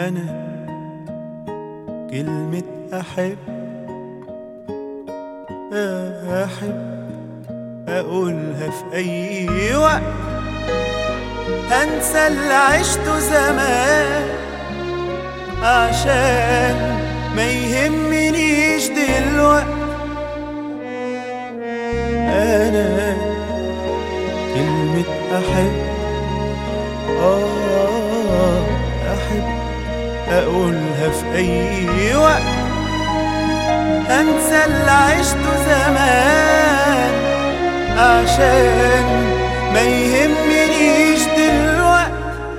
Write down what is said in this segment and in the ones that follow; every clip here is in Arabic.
أنا كلمة أحب أقولها في أي وقت، هنسى اللي عشته زمان عشان ما يهمنيش دلوقت. أنا كلمة أحب أحب أقولها في أي وقت، هنسى اللي عشته زمان عشان ما يهمنيش دلوقت.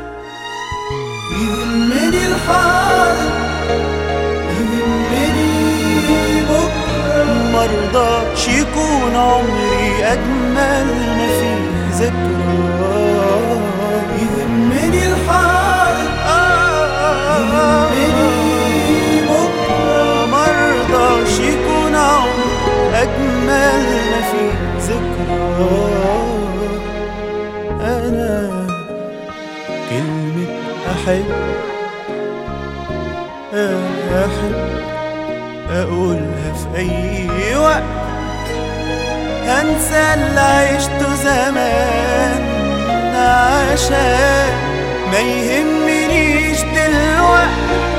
يهمني الحاضر، يهمني بكرة، مرضاش يكون عمري أجمل ما فيه ذكرى. يهمني الحاضر، يهمني بكرة، مرضاش يكون عمري أجمل ما فيه ذكرى. أنا كلمة أحب أقولها في أي وقت، هنسى اللي عشته زمان عشان ما يهمنيش دلوقت.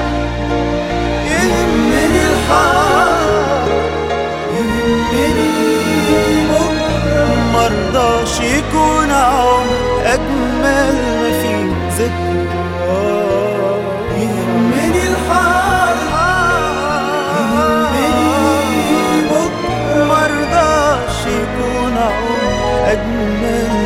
يهمني الحاضر، يهمني بكرة، مرضاش يكون عمر أجمل ما فيه ذكرى. يهمني الحاضر، يهمني بكرة، مرضاش يكون عمر أجمل